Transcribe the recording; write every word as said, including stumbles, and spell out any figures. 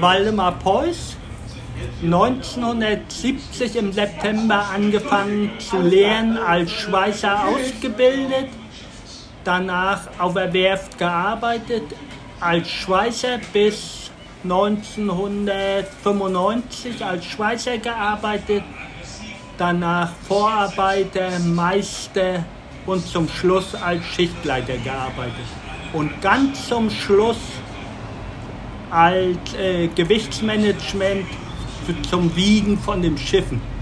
Waldemar Peuß, neunzehnhundertsiebzig im September angefangen zu lehren, als Schweißer ausgebildet, danach auf der Werft gearbeitet, als Schweißer bis neunzehnhundertfünfundneunzig als Schweißer gearbeitet, danach Vorarbeiter, Meister und zum Schluss als Schichtleiter gearbeitet. Und ganz zum Schluss als äh, Gewichtsmanagement zum Wiegen von den Schiffen.